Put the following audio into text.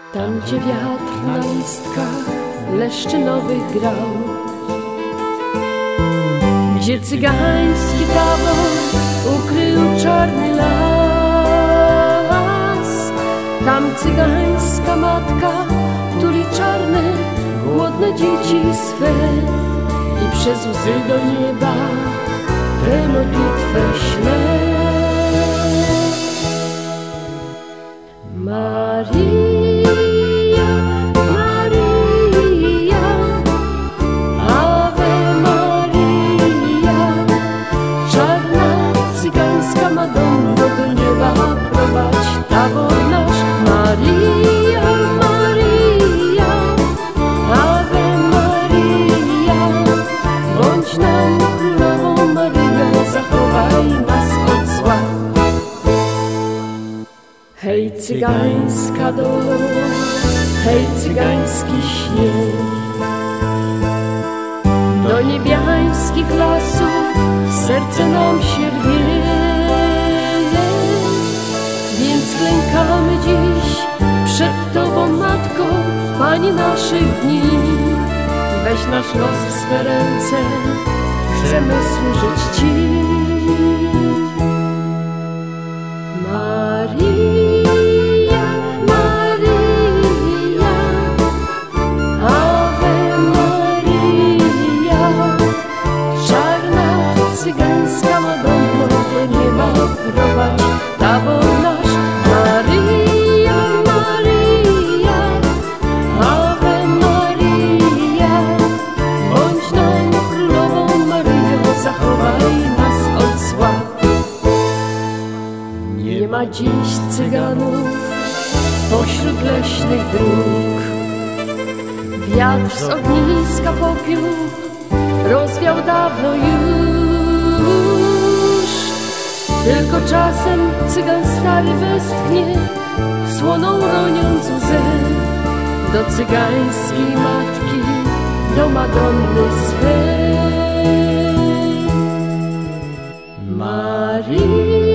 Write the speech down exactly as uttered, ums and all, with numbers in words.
Tam, gdzie wiatr na listkach leszczynowych grał, gdzie cygański tabor ukrył czarny las, tam cygańska matka tuli czarne, głodne dzieci swe i przez łzy do nieba tę modlitwę śle. Maria, Maria, Ave Maria, czarna cygańska Madonno, do nieba prowadź tabor nasz. Maria, Maria, Ave Maria, bądź nam królową Maryjo, zachowaj nas od zła. Hej cygańska dolo, hej cygański śnieg, do niebiańskich lasów serce nam się rwie. Więc klękamy dziś przed Tobą, Matko, Pani naszych dni. Weź nasz los w swe ręce, chcemy służyć Ci. Maria, Maria, Ave Maria, czarna cygańska Madonno, do nieba prowadź tabor nasz. Maria, Maria, Ave Maria, bądź nam królową Maryjo, zachowaj nas od zła. Nie ma dziś cyganów pośród leśnych dróg, wiatr z ogniska popiół rozwiał dawno już. Tylko czasem cygan stary westchnie, słoną roniąc łzę do cygańskiej matki, do Madonny swej. Marii.